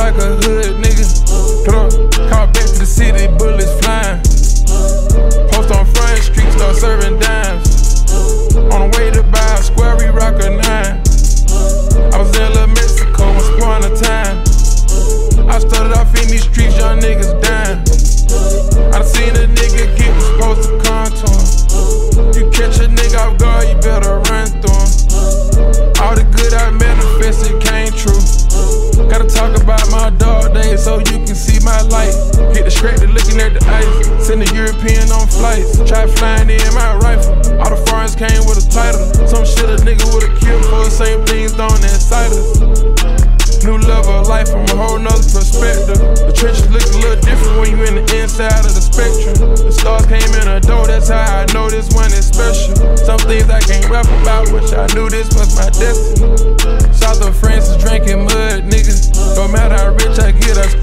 like a hood nigga. Call back to the city, bullets flying. Post on Front Street, start serving dimes. On the way to buy a square, we rock a 9. I was in La Mexico once upon a time. I started off in these streets, young niggas dying. I done seen a nigga get what's supposed to come to him. You catch a nigga off guard, you better run through him. All the good I manifested came true. Gotta talk about my dog days so you can see my light. Get distracted looking at the ice. Send a European on flights. Try flying in my rifle. All the foreigns came with a title. Some shit a nigga would've killed for the same things don't incite us. New level of life from a whole nother perspective. The trenches look a little different when you in the inside of the spectrum. The stars came in a door, that's how I know this one is special. Some things I can't rap about, which I knew this was my destiny. South of France is drinking mud, niggas. No matter how rich I get, I